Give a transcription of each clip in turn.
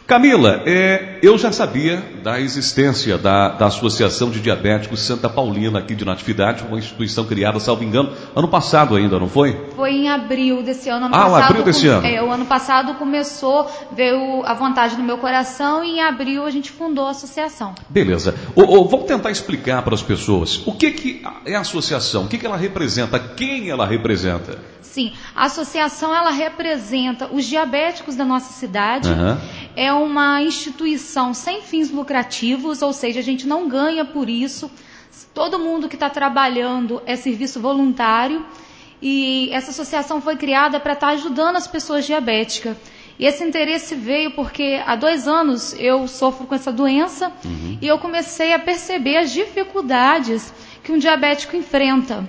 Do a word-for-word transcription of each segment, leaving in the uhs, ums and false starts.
Camila, é, eu já sabia da existência da, da Associação de Diabéticos Santa Paulina aqui de Natividade, uma instituição criada, salvo engano, ano passado ainda, não foi? Foi em abril desse ano. ano ah, passado, abril desse ano. É, o ano passado começou, veio a vontade no meu coração e em abril a gente fundou a associação. Beleza. O, o, vamos tentar explicar para as pessoas o que, que é a associação, o que, que ela representa, quem ela representa. Sim, a associação ela representa os diabéticos da nossa cidade. Uhum. É uma instituição sem fins lucrativos, ou seja, a gente não ganha por isso. Todo mundo que está trabalhando é serviço voluntário. E essa associação foi criada para estar ajudando as pessoas diabéticas. E esse interesse veio porque há dois anos eu sofro com essa doença. Uhum. E eu comecei a perceber as dificuldades que um diabético enfrenta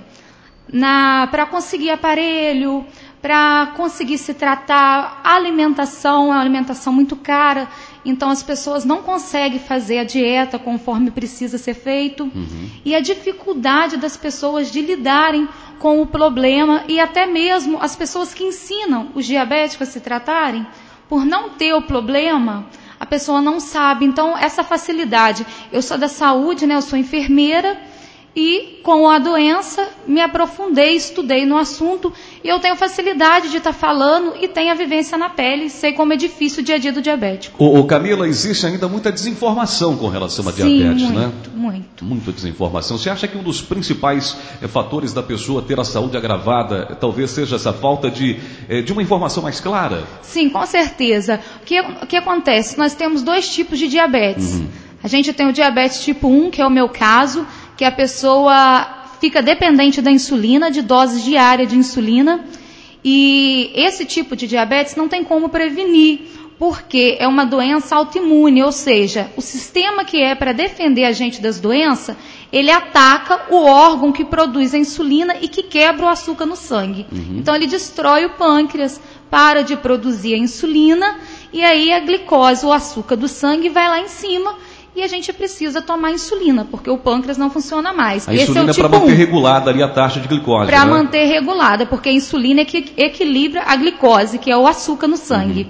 para conseguir aparelho, para conseguir se tratar. A alimentação é uma alimentação muito cara, então as pessoas não conseguem fazer a dieta conforme precisa ser feito. Uhum. E a dificuldade das pessoas de lidarem com o problema e até mesmo as pessoas que ensinam os diabéticos a se tratarem, por não ter o problema, a pessoa não sabe. Então, essa facilidade. Eu sou da saúde, né? Eu sou enfermeira. E com a doença me aprofundei, estudei no assunto e eu tenho facilidade de estar falando e tenho a vivência na pele, sei como é difícil o dia a dia do diabético. Ô, ô Camila, existe ainda muita desinformação com relação a Sim, diabetes, muito, né? muito. Muita desinformação. Você acha que um dos principais é, fatores da pessoa ter a saúde agravada talvez seja essa falta de, é, de uma informação mais clara? Sim, com certeza. O que, o que acontece? Nós temos dois tipos de diabetes. Uhum. A gente tem o diabetes tipo um, que é o meu caso, que a pessoa fica dependente da insulina, de doses diárias de insulina, e esse tipo de diabetes não tem como prevenir, porque é uma doença autoimune, ou seja, o sistema que é para defender a gente das doenças, ele ataca o órgão que produz a insulina e que quebra o açúcar no sangue. Uhum. Então ele destrói o pâncreas, para de produzir a insulina, e aí a glicose, o açúcar do sangue, vai lá em cima, e a gente precisa tomar insulina, porque o pâncreas não funciona mais. A insulina é, é para manter regulada ali a taxa de glicose. Para né? manter regulada, porque a insulina é que equilibra a glicose, que é o açúcar no sangue. Uhum.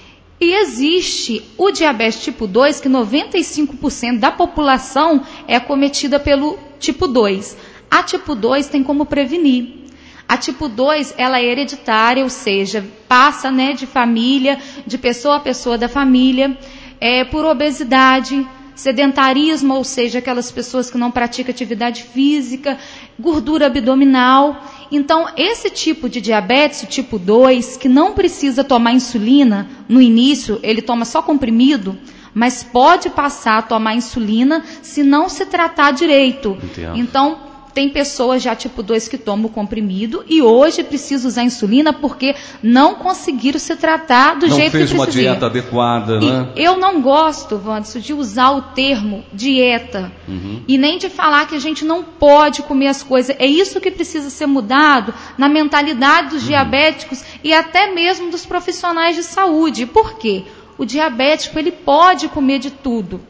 E existe o diabetes tipo dois, que noventa e cinco por cento da população é acometida pelo tipo dois. A tipo dois tem como prevenir. A tipo dois, ela é hereditária, ou seja, passa, né, de família, de pessoa a pessoa da família, é, por obesidade, sedentarismo, ou seja, aquelas pessoas que não praticam atividade física, gordura abdominal. Então, esse tipo de diabetes, o tipo dois, que não precisa tomar insulina, no início ele toma só comprimido, mas pode passar a tomar insulina se não se tratar direito. Entendo. Então, tem pessoas já tipo dois que tomam o comprimido e hoje precisam usar insulina porque não conseguiram se tratar do não jeito que precisa. Não fez uma dieta adequada, né? E eu não gosto, Wanderson, de usar o termo dieta. Uhum. E nem de falar que a gente não pode comer as coisas. É isso que precisa ser mudado na mentalidade dos uhum. diabéticos e até mesmo dos profissionais de saúde. Por quê? O diabético, ele pode comer de tudo.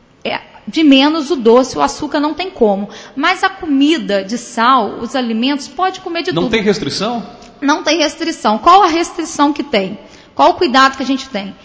É, de menos o doce, o açúcar não tem como. Mas a comida de sal, os alimentos, pode comer de não tudo. Não tem restrição? Não tem restrição. Qual a restrição que tem? Qual o cuidado que a gente tem?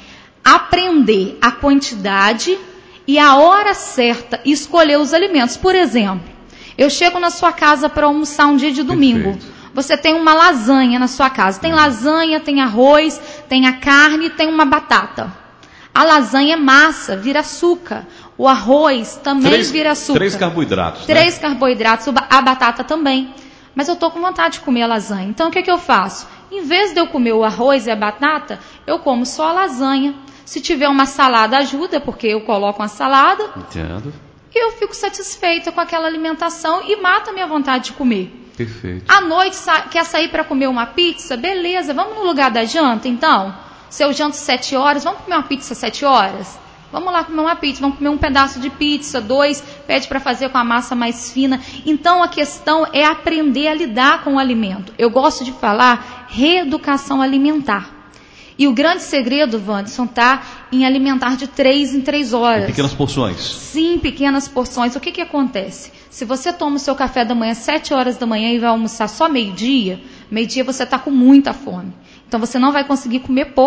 Aprender a quantidade e a hora certa e escolher os alimentos. Por exemplo, eu chego na sua casa para almoçar um dia de domingo. Perfeito. Você tem uma lasanha na sua casa. Tem lasanha, tem arroz, tem a carne, tem uma batata. A lasanha é massa, vira açúcar. O arroz também três, vira açúcar. Três carboidratos. Três né? carboidratos, a batata também. Mas eu estou com vontade de comer a lasanha. Então, o que, que eu faço? Em vez de eu comer o arroz e a batata, eu como só a lasanha. Se tiver uma salada, ajuda, porque eu coloco uma salada. Entendo. E eu fico satisfeita com aquela alimentação e mata a minha vontade de comer. Perfeito. À noite, sa- quer sair para comer uma pizza? Beleza, vamos no lugar da janta, então? Se eu janto sete horas, vamos comer uma pizza sete horas? Vamos lá comer uma pizza, vamos comer um pedaço de pizza, dois, pede para fazer com a massa mais fina. Então, a questão é aprender a lidar com o alimento. Eu gosto de falar reeducação alimentar. E o grande segredo, Wanderson, está em alimentar de três em três horas. Em pequenas porções. Sim, pequenas porções. O que, que acontece? Se você toma o seu café da manhã às sete horas da manhã e vai almoçar só meio-dia, meio-dia você está com muita fome. Então, você não vai conseguir comer pouco.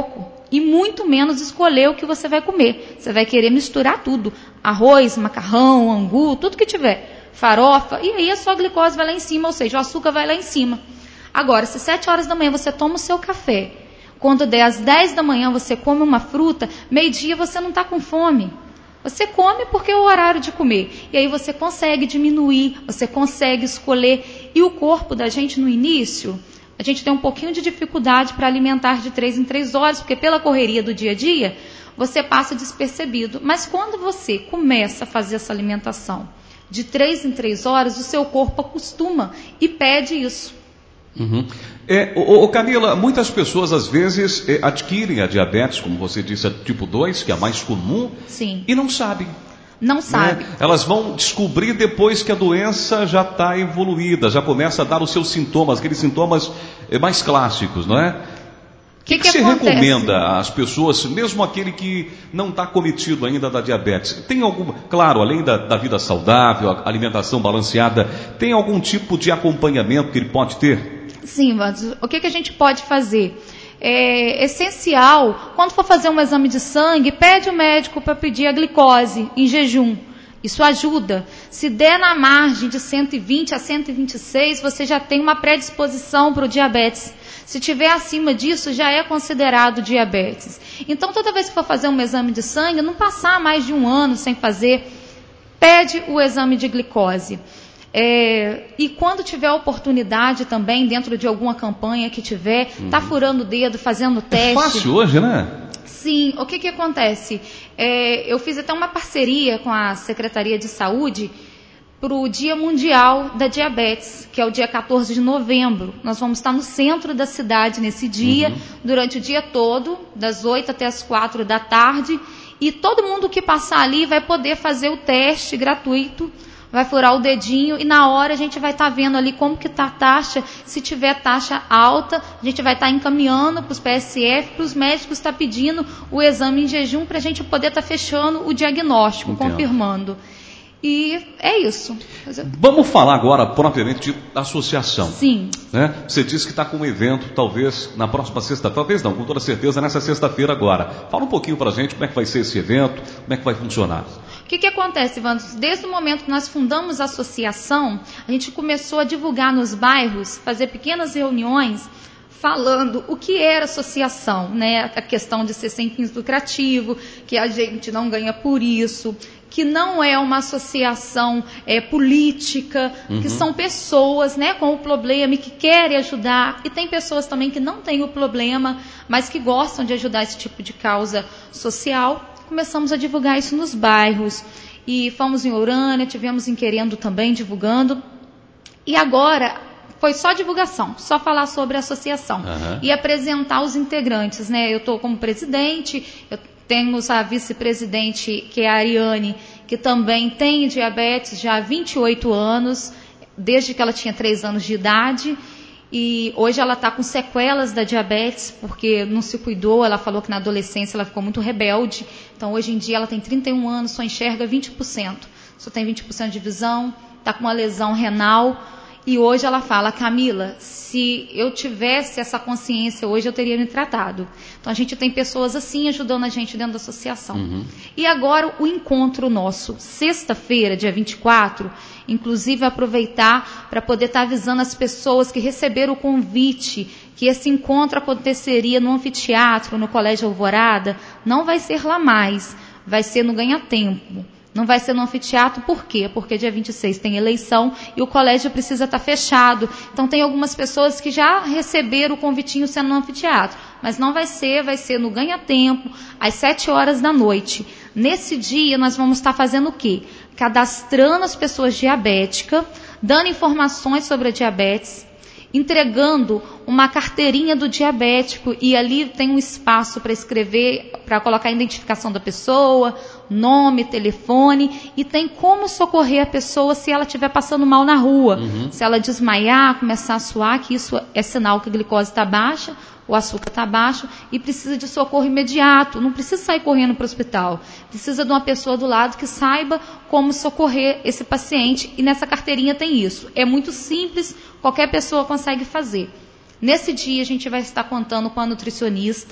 e muito menos escolher o que você vai comer. Você vai querer misturar tudo, arroz, macarrão, angu, tudo que tiver, farofa, e aí a sua glicose vai lá em cima, ou seja, o açúcar vai lá em cima. Agora, se sete horas da manhã você toma o seu café, quando der às dez da manhã você come uma fruta, meio-dia você não está com fome. Você come porque é o horário de comer. E aí você consegue diminuir, você consegue escolher. E o corpo da gente no início, a gente tem um pouquinho de dificuldade para alimentar de três em três horas, porque pela correria do dia a dia, você passa despercebido. Mas quando você começa a fazer essa alimentação de três em três horas, o seu corpo acostuma e pede isso. Uhum. É, ô, ô Camila, muitas pessoas às vezes é, adquirem a diabetes, como você disse, a tipo dois, que é a mais comum, Sim. e não sabem. Não sabe. Né? Elas vão descobrir depois que a doença já está evoluída, já começa a dar os seus sintomas, aqueles sintomas é, mais clássicos, não é? O que, que, que você acontece? Recomenda às pessoas, mesmo aquele que não está cometido ainda da diabetes? Tem algum, claro, além da, da vida saudável, a alimentação balanceada, tem algum tipo de acompanhamento que ele pode ter? Sim, mas o que, que a gente pode fazer? É essencial, quando for fazer um exame de sangue, pede o médico para pedir a glicose em jejum. Isso ajuda. Se der na margem de cento e vinte a cento e vinte e seis, você já tem uma predisposição para o diabetes. Se tiver acima disso, já é considerado diabetes. Então, toda vez que for fazer um exame de sangue, não passar mais de um ano sem fazer, pede o exame de glicose. É, e quando tiver oportunidade também, dentro de alguma campanha que tiver, uhum. tá furando o dedo, fazendo teste. É fácil hoje, né? Sim, o que que acontece? É, eu fiz até uma parceria com a Secretaria de Saúde para o Dia Mundial da Diabetes, que é o dia quatorze de novembro. Nós vamos estar no centro da cidade nesse dia, uhum. durante o dia todo, das oito até as quatro da tarde, e todo mundo que passar ali vai poder fazer o teste gratuito, vai furar o dedinho e na hora a gente vai estar tá vendo ali como que está a taxa. Se tiver taxa alta, a gente vai estar tá encaminhando para os P S F, para os médicos estar tá pedindo o exame em jejum para a gente poder estar tá fechando o diagnóstico, Entendo. confirmando. E é isso. Vamos falar agora propriamente de associação. Sim. Né? Você disse que está com um evento, talvez na próxima sexta-feira, talvez não, com toda certeza nessa sexta-feira agora. Fala um pouquinho para a gente como é que vai ser esse evento, como é que vai funcionar. O que, que acontece, Evandro? Desde o momento que nós fundamos a associação, a gente começou a divulgar nos bairros, fazer pequenas reuniões, falando o que era associação, né? A questão de ser sem fins lucrativos, que a gente não ganha por isso, que não é uma associação é, política, uhum. que são pessoas, né, com o problema e que querem ajudar, e tem pessoas também que não têm o problema, mas que gostam de ajudar esse tipo de causa social. Começamos a divulgar isso nos bairros, e fomos em Orânia, tivemos em Querendo também divulgando, e agora foi só divulgação, só falar sobre a associação, uhum. e apresentar os integrantes, né? Eu estou como presidente, eu temos a vice-presidente, que é a Ariane, que também tem diabetes já há vinte e oito anos, desde que ela tinha três anos de idade, e hoje ela está com sequelas da diabetes, porque não se cuidou. Ela falou que na adolescência ela ficou muito rebelde, então hoje em dia ela tem trinta e um anos, só enxerga vinte por cento, só tem vinte por cento de visão, está com uma lesão renal. E hoje ela fala: Camila, se eu tivesse essa consciência hoje, eu teria me tratado. Então a gente tem pessoas assim ajudando a gente dentro da associação. Uhum. E agora o encontro nosso, sexta-feira, dia vinte e quatro, inclusive aproveitar para poder estar tá avisando as pessoas que receberam o convite, que esse encontro aconteceria no anfiteatro, no Colégio Alvorada. Não vai ser lá mais, vai ser no Ganha Tempo. Não vai ser no anfiteatro, por quê? Porque dia vinte e seis tem eleição e o colégio precisa estar fechado. Então tem algumas pessoas que já receberam o convitinho sendo no anfiteatro, mas não vai ser, vai ser no Ganha Tempo, às sete horas da noite. Nesse dia nós vamos estar fazendo o quê? Cadastrando as pessoas diabéticas, dando informações sobre a diabetes, entregando uma carteirinha do diabético, e ali tem um espaço para escrever, para colocar a identificação da pessoa, nome, telefone, e tem como socorrer a pessoa se ela estiver passando mal na rua. Uhum. Se ela desmaiar, começar a suar, que isso é sinal que a glicose está baixa, o açúcar está baixo e precisa de socorro imediato. Não precisa sair correndo para o hospital. Precisa de uma pessoa do lado que saiba como socorrer esse paciente, e nessa carteirinha tem isso. É muito simples, qualquer pessoa consegue fazer. Nesse dia a gente vai estar contando com a nutricionista,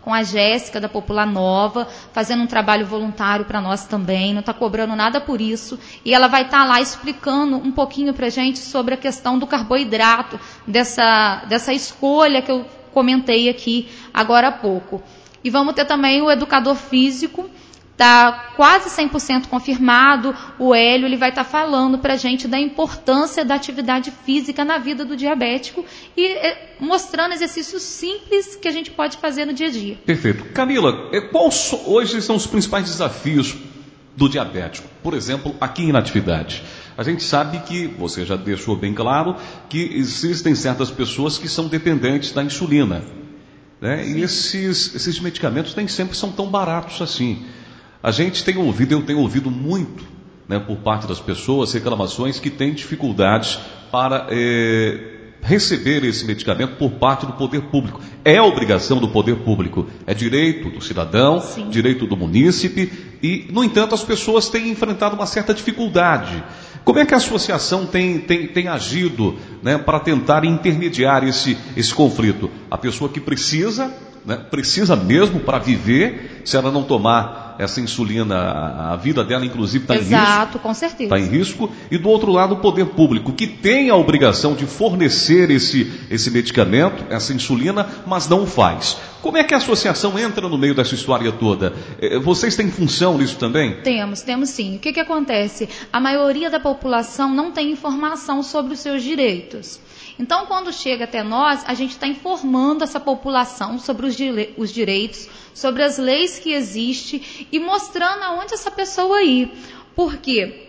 com a Jéssica da Popular Nova, fazendo um trabalho voluntário para nós também, não está cobrando nada por isso, e ela vai estar tá lá explicando um pouquinho para a gente sobre a questão do carboidrato, dessa, dessa escolha que eu comentei aqui agora há pouco. E vamos ter também o educador físico, está quase cem por cento confirmado, o Hélio ele vai estar tá falando para a gente da importância da atividade física na vida do diabético e é, mostrando exercícios simples que a gente pode fazer no dia a dia. Perfeito. Camila, quais hoje são os principais desafios do diabético? Por exemplo, aqui em Natividade. A gente sabe que, você já deixou bem claro, que existem certas pessoas que são dependentes da insulina. Né? E esses, esses medicamentos nem sempre são tão baratos assim. A gente tem ouvido, eu tenho ouvido muito, né, por parte das pessoas, reclamações que têm dificuldades para é, receber esse medicamento por parte do poder público. É obrigação do poder público, é direito do cidadão, Sim. direito do munícipe, e, no entanto, as pessoas têm enfrentado uma certa dificuldade. Como é que a associação tem, tem, tem agido, né, para tentar intermediar esse, esse conflito? A pessoa que precisa, né, precisa mesmo para viver, se ela não tomar essa insulina, a, a vida dela inclusive está em risco. Exato, com certeza. Está em risco. E do outro lado o poder público, que tem a obrigação de fornecer esse, esse medicamento, essa insulina, mas não o faz. Como é que a associação entra no meio dessa história toda? Vocês têm função nisso também? Temos, temos sim. O que, que acontece? A maioria da população não tem informação sobre os seus direitos. Então, quando chega até nós, a gente está informando essa população sobre os, dire- os direitos, sobre as leis que existem e mostrando aonde essa pessoa ir. Por quê?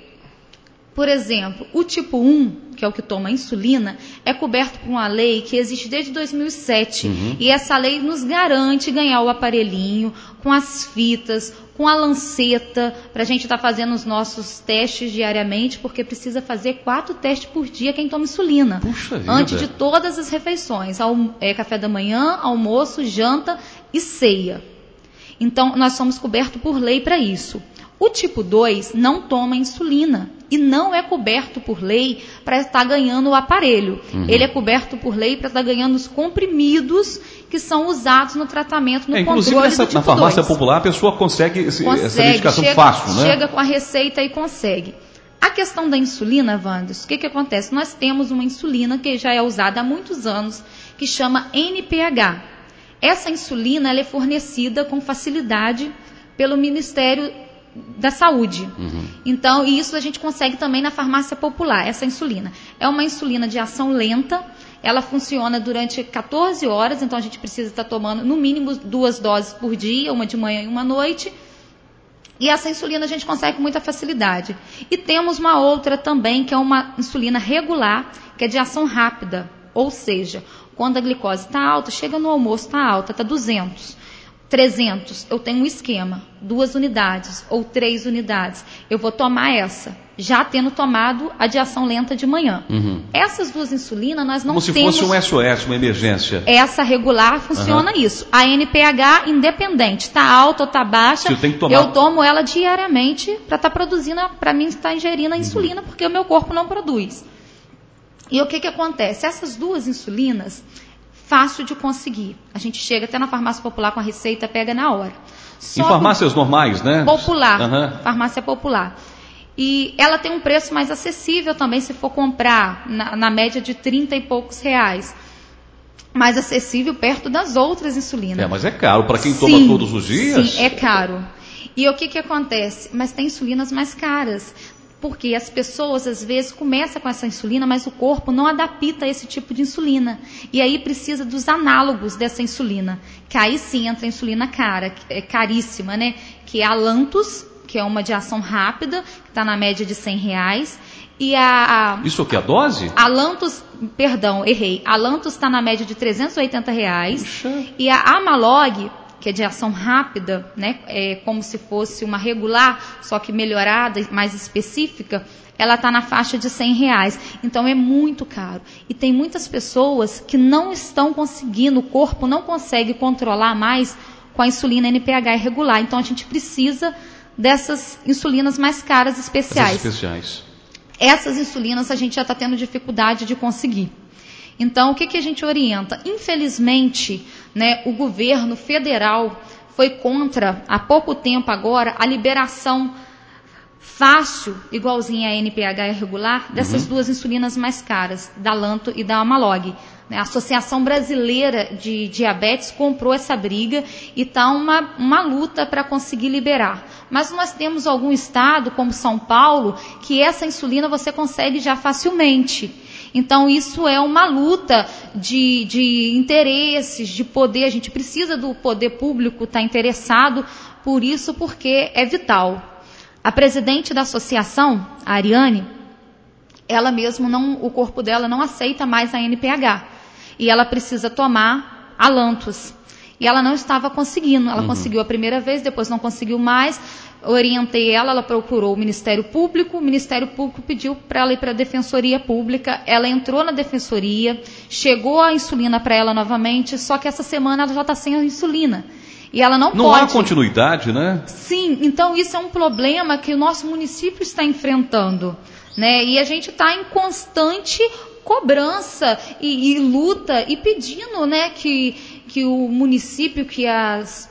Por exemplo, o tipo um, que é o que toma insulina, é coberto por uma lei que existe desde dois mil e sete. Uhum. E essa lei nos garante ganhar o aparelhinho com as fitas, com a lanceta, para a gente estar tá fazendo os nossos testes diariamente, porque precisa fazer quatro testes por dia quem toma insulina. Puxa vida. Antes de todas as refeições, almo- é, café da manhã, almoço, janta e ceia. Então, nós somos cobertos por lei para isso. O tipo dois não toma insulina e não é coberto por lei para estar ganhando o aparelho. Uhum. Ele é coberto por lei para estar ganhando os comprimidos que são usados no tratamento, no é, inclusive controle nessa, do tipo na farmácia dois. popular a pessoa consegue, esse, consegue essa medicação chega, fácil, né? Chega com a receita e consegue. A questão da insulina, Wanderson, o que, que acontece? Nós temos uma insulina que já é usada há muitos anos, que chama N P H. Essa insulina ela é fornecida com facilidade pelo Ministério da Saúde. Uhum. Então, e isso a gente consegue também na farmácia popular, essa insulina. É uma insulina de ação lenta, ela funciona durante quatorze horas, então a gente precisa estar tomando no mínimo duas doses por dia, uma de manhã e uma à noite. E essa insulina a gente consegue com muita facilidade. E temos uma outra também, que é uma insulina regular, que é de ação rápida. Ou seja, quando a glicose está alta, chega no almoço, está alta, está duzentos. trezentos, eu tenho um esquema, duas unidades ou três unidades. Eu vou tomar essa, já tendo tomado a de ação lenta de manhã. Uhum. Essas duas insulinas nós não Como se temos... fosse um S O S, uma emergência. Essa regular funciona uhum. isso. A N P H independente, está alta ou está baixa, eu, tomar... eu tomo ela diariamente para estar tá produzindo, para mim estar tá ingerindo a insulina, uhum. porque o meu corpo não produz. E o que que acontece? Essas duas insulinas... fácil de conseguir. A gente chega até na farmácia popular com a receita, pega na hora. Só em farmácias normais, né? Popular, uhum. farmácia popular. E ela tem um preço mais acessível também, se for comprar na, na média de trinta e poucos reais. Mais acessível perto das outras insulinas. É, mas é caro para quem sim, toma todos os dias? Sim, é caro. E o que que acontece? Mas tem insulinas mais caras. Porque as pessoas, às vezes, começam com essa insulina, mas o corpo não adapta a esse tipo de insulina. E aí precisa dos análogos dessa insulina. Que aí sim entra a insulina cara, é caríssima, né? Que é a Lantus, que é uma de ação rápida, que está na média de cem reais. E a, a, Isso aqui é a dose? A Lantus, perdão, errei. A Lantus está na média de trezentos e oitenta reais. Puxa. E a Amalog, que é de ação rápida, né, é como se fosse uma regular, só que melhorada, mais específica, ela está na faixa de cem reais. Então é muito caro. E tem muitas pessoas que não estão conseguindo, o corpo não consegue controlar mais com a insulina N P H irregular. Então a gente precisa dessas insulinas mais caras especiais. Essas especiais. Essas insulinas a gente já está tendo dificuldade de conseguir. Então, o que, que a gente orienta? Infelizmente, né, o governo federal foi contra, há pouco tempo agora, a liberação fácil, igualzinha a N P H irregular, dessas uhum. duas insulinas mais caras, da Lanto e da Amalog. A Associação Brasileira de Diabetes comprou essa briga e está uma, uma luta para conseguir liberar. Mas nós temos algum estado, como São Paulo, que essa insulina você consegue já facilmente. Então, isso é uma luta de, de interesses, de poder. A gente precisa do poder público estar interessado por isso, porque é vital. A presidente da associação, a Ariane, ela mesmo, não, o corpo dela não aceita mais a N P H. E ela precisa tomar a Lantus. E ela não estava conseguindo. Ela uhum. conseguiu a primeira vez, depois não conseguiu mais. Orientei ela, ela procurou o Ministério Público. O Ministério Público pediu para ela ir para a Defensoria Pública. Ela entrou na Defensoria, chegou a insulina para ela novamente, só que essa semana ela já está sem a insulina. E ela não, não pode. Não há continuidade, né? Sim, então isso é um problema que o nosso município está enfrentando, né? E a gente está em constante cobrança e, e luta e pedindo, né, que, que o município, que as,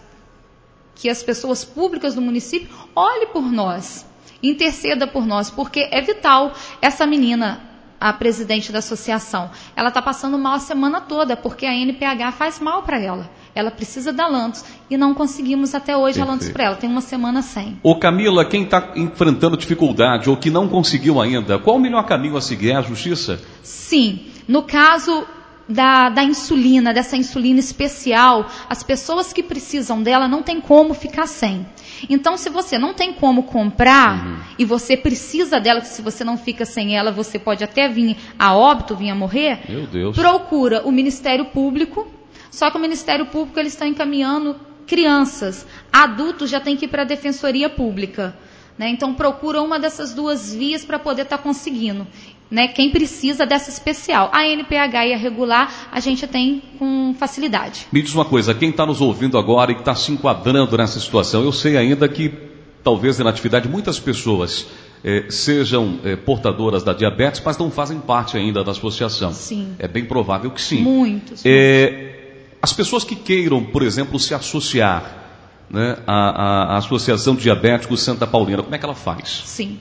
que as pessoas públicas do município olhem por nós, interceda por nós, porque é vital. Essa menina, a presidente da associação, ela está passando mal a semana toda, porque a N P H faz mal para ela. Ela precisa da Lantus e não conseguimos até hoje Perfeito. a Lantus para ela. Tem uma semana sem. Ô Camila, quem está enfrentando dificuldade ou que não conseguiu ainda, qual o melhor caminho a seguir? É a justiça? Sim. No caso da, da insulina, dessa insulina especial, as pessoas que precisam dela não tem como ficar sem. Então, se você não tem como comprar uhum. e você precisa dela, que se você não fica sem ela, você pode até vir a óbito, vir a morrer, Meu Deus. Procura o Ministério Público. Só que o Ministério Público, eles estão encaminhando crianças. Adultos já tem que ir para a Defensoria Pública. Né? Então, procura uma dessas duas vias para poder estar tá conseguindo. Né? Quem precisa dessa especial. A N P H e a regular, a gente tem com facilidade. Me diz uma coisa, quem está nos ouvindo agora e que está se enquadrando nessa situação, eu sei ainda que, talvez na atividade, muitas pessoas eh, sejam eh, portadoras da diabetes, mas não fazem parte ainda da associação. Sim. É bem provável que sim. Muitos. É, as pessoas que queiram, por exemplo, se associar, né, à, à Associação de Diabéticos Santa Paulina, como é que ela faz? Sim.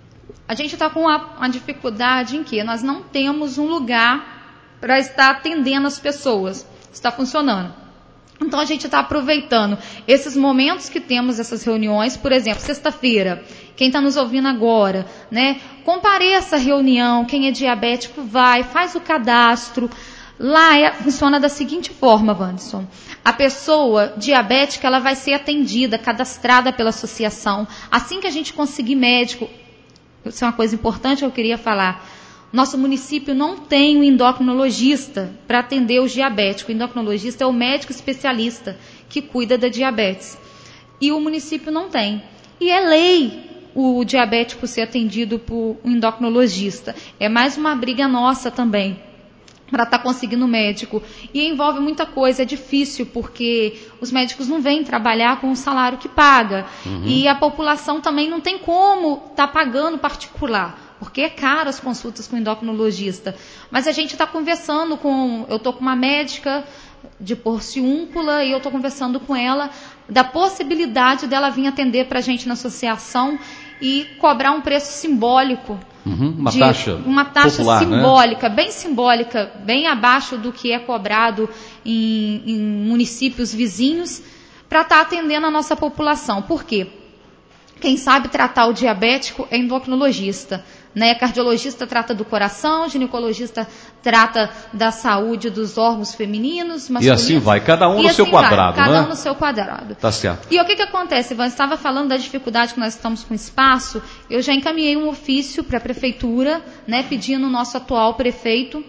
A gente está com uma, uma dificuldade em que nós não temos um lugar para estar atendendo as pessoas. Está funcionando. Então, a gente está aproveitando esses momentos que temos, essas reuniões. Por exemplo, sexta-feira, quem está nos ouvindo agora, né, compareça à reunião, quem é diabético vai, faz o cadastro. Lá é, funciona da seguinte forma, Wanderson. A pessoa diabética, ela vai ser atendida, cadastrada pela associação. Assim que a gente conseguir médico, isso é uma coisa importante que eu queria falar. Nosso município não tem um endocrinologista para atender os diabéticos. O endocrinologista é o médico especialista que cuida da diabetes. E o município não tem. E é lei o diabético ser atendido por um endocrinologista. É mais uma briga nossa também, para estar tá conseguindo médico. E envolve muita coisa, é difícil, porque os médicos não vêm trabalhar com o salário que paga. Uhum. E a população também não tem como estar tá pagando particular, porque é caro as consultas com o endocrinologista. Mas a gente está conversando com... Eu estou com uma médica de Porciúncula e eu estou conversando com ela da possibilidade dela vir atender para a gente na associação e cobrar um preço simbólico. Uhum, uma de, taxa uma taxa popular, simbólica, né? Bem simbólica, bem abaixo do que é cobrado em, em municípios vizinhos, para estar tá atendendo a nossa população. Por quê? Quem sabe tratar o diabético é endocrinologista, né? Cardiologista trata do coração, ginecologista trata da saúde dos órgãos femininos, masculinos. E assim vai, cada um e no assim seu quadrado, vai, né? Cada um no seu quadrado. Tá certo. E o que que acontece, Ivan? Você estava falando da dificuldade que nós estamos com espaço. Eu já encaminhei um ofício para a prefeitura, né, pedindo o nosso atual prefeito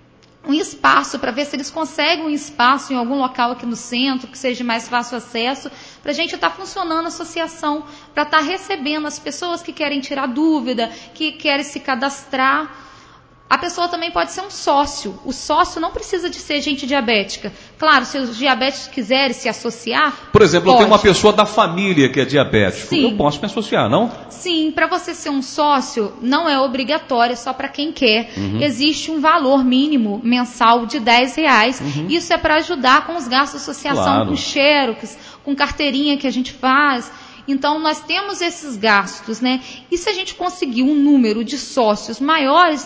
um espaço, para ver se eles conseguem um espaço em algum local aqui no centro, que seja mais fácil acesso, para a gente estar tá funcionando a associação, para estar tá recebendo as pessoas que querem tirar dúvida, que querem se cadastrar. A pessoa também pode ser um sócio. O sócio não precisa de ser gente diabética. Claro, se os diabéticos quiserem se associar... Por exemplo, pode. Eu tenho uma pessoa da família que é diabético. Sim. Eu posso me associar, não? Sim, para você ser um sócio, não é obrigatório, é só para quem quer. Uhum. Existe um valor mínimo mensal de dez reais. Uhum. Isso é para ajudar com os gastos de associação, claro. Com xerox, com carteirinha que a gente faz. Então, nós temos esses gastos, né? E se a gente conseguir um número de sócios maiores...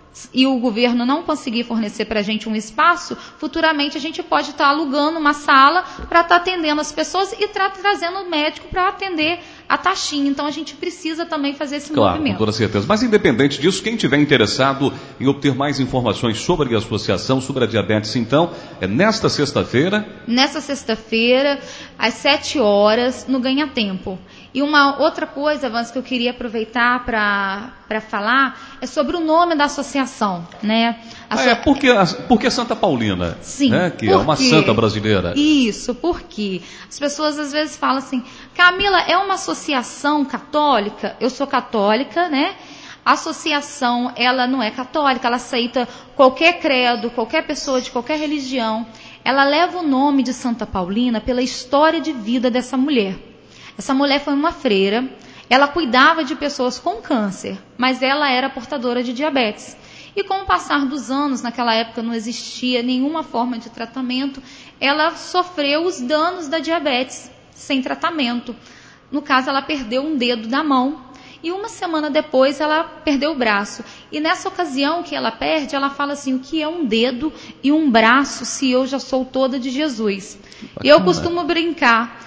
e o governo não conseguir fornecer para a gente um espaço, futuramente a gente pode estar alugando uma sala para estar atendendo as pessoas e estar trazendo o médico para atender a taxinha. Então a gente precisa também fazer esse claro, movimento. Com toda certeza. Mas independente disso, quem tiver interessado em obter mais informações sobre a associação, sobre a diabetes, então, é nesta sexta-feira? Nesta sexta-feira, às sete horas, no Ganha Tempo. E uma outra coisa, Vans, que eu queria aproveitar para falar é sobre o nome da associação, né? A ah, so... é, porque, porque Santa Paulina, Sim, né? Que é uma santa brasileira. Isso, porque as pessoas às vezes falam assim, Camila, é uma associação católica? Eu sou católica, né? A associação, ela não é católica, ela aceita qualquer credo, qualquer pessoa de qualquer religião. Ela leva o nome de Santa Paulina pela história de vida dessa mulher. Essa mulher foi uma freira, ela cuidava de pessoas com câncer, mas ela era portadora de diabetes. E com o passar dos anos, naquela época não existia nenhuma forma de tratamento, ela sofreu os danos da diabetes, sem tratamento. No caso, ela perdeu um dedo da mão e uma semana depois ela perdeu o braço. E nessa ocasião que ela perde, ela fala assim, o que é um dedo e um braço se eu já sou toda de Jesus? Bacana. E eu costumo brincar.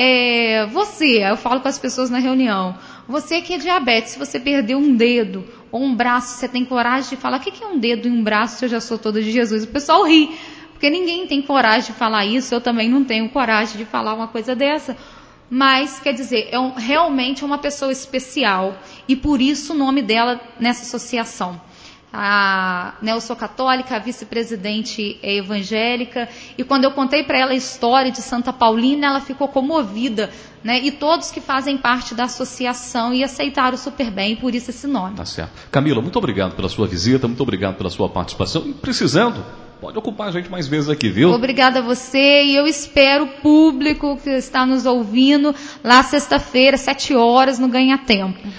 É, você, eu falo com as pessoas na reunião, você que é diabetes, se você perdeu um dedo ou um braço, você tem coragem de falar, o que é um dedo e um braço se eu já sou toda de Jesus? O pessoal ri, porque ninguém tem coragem de falar isso, eu também não tenho coragem de falar uma coisa dessa, mas, quer dizer, é um, realmente uma pessoa especial, e por isso o nome dela nessa associação. A, né, eu sou católica, a vice-presidente é evangélica, e quando eu contei para ela a história de Santa Paulina, ela ficou comovida, né, e todos que fazem parte da associação e aceitaram super bem, e por isso esse nome. Tá certo. Camila, muito obrigado pela sua visita, muito obrigado pela sua participação, e precisando, pode ocupar a gente mais vezes aqui, viu? Obrigada a você, e eu espero o público que está nos ouvindo lá sexta-feira, sete horas, no Ganha Tempo.